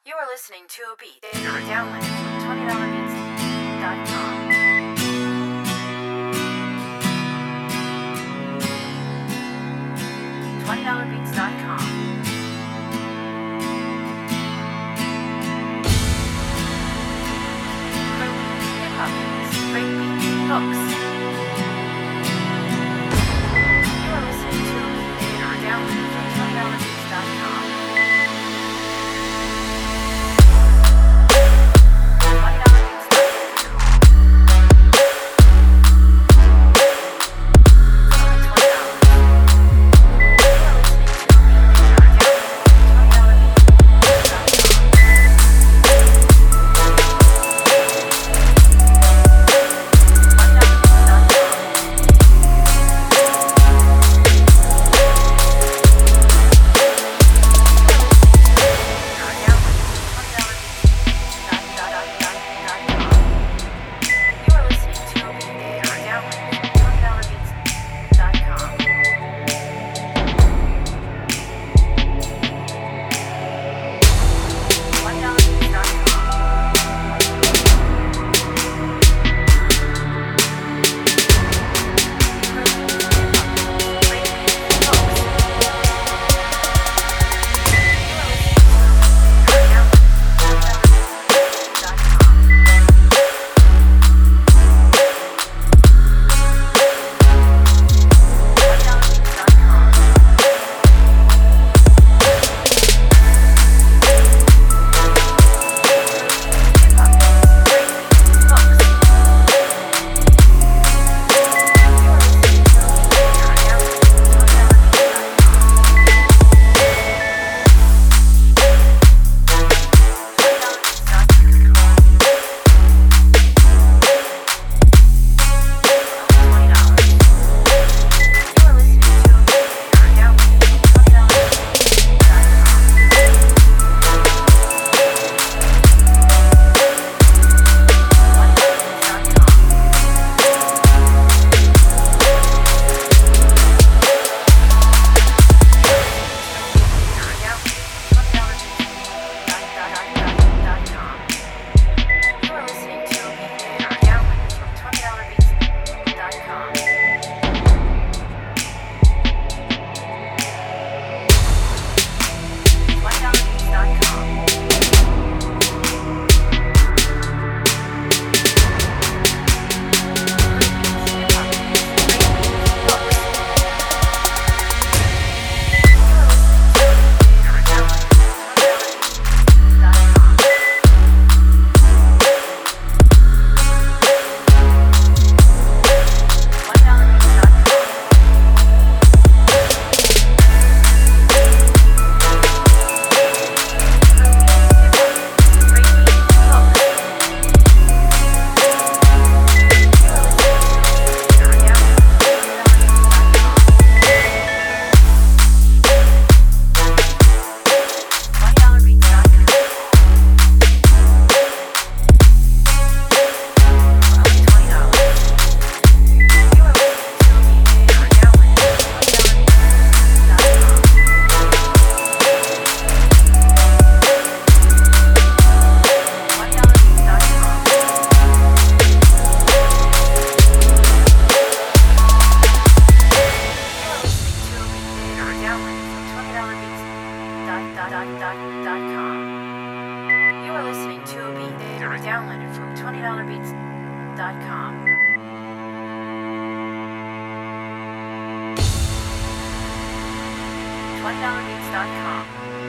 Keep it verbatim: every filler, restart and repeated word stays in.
You are listening to a beat or downloaded from twenty dollar beats dot com. twenty dollar beats dot com. Hip-hop beats, breakbeat, hooks. You are listening to a beat or downloaded from twenty dollar beats dot com. You are listening to a beat or downloaded from twenty dollar beats dot com. twenty dollar beats dot com.